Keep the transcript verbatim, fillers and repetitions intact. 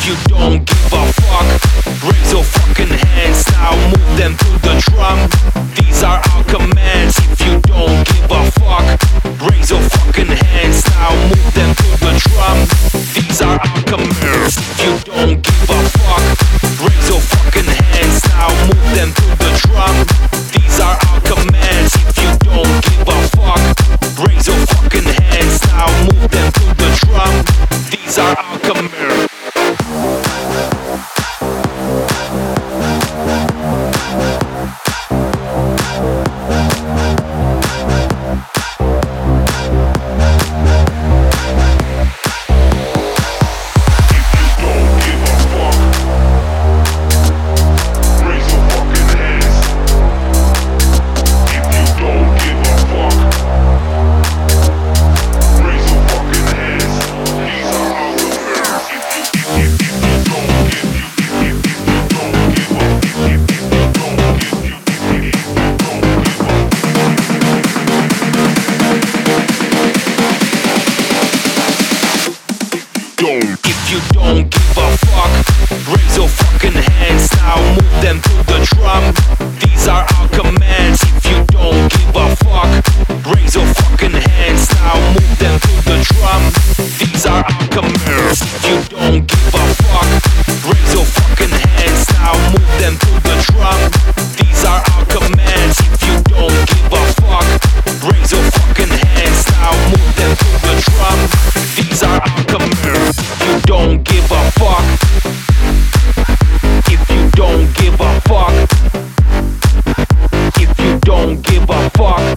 you don't give a fuck, raise your fucking hands now, move them to the drum. These are our commands. If you don't give a fuck, raise your fucking hands now, move them to the drum. These are our commands. If you don't give a fuck, raise your fucking hands now, move them to the drum. These are our commands. If you don't give a fuck, raise your fucking hands now, move them to the drum. These are our commands. If you don't give a fuck, raise your fucking hands now, move them to the drum. These are our commands. If you don't give a fuck, raise your fucking hands now, move them to the drum. These are our commands. If you don't give a fuck, raise your fucking hands now, move them to the drum. These are our commands. If you don't give a fuck, raise your fucking hands now, move them to the drum. These are our commands. You don't give a fuck. If you don't give a fuck. If you don't give a fuck.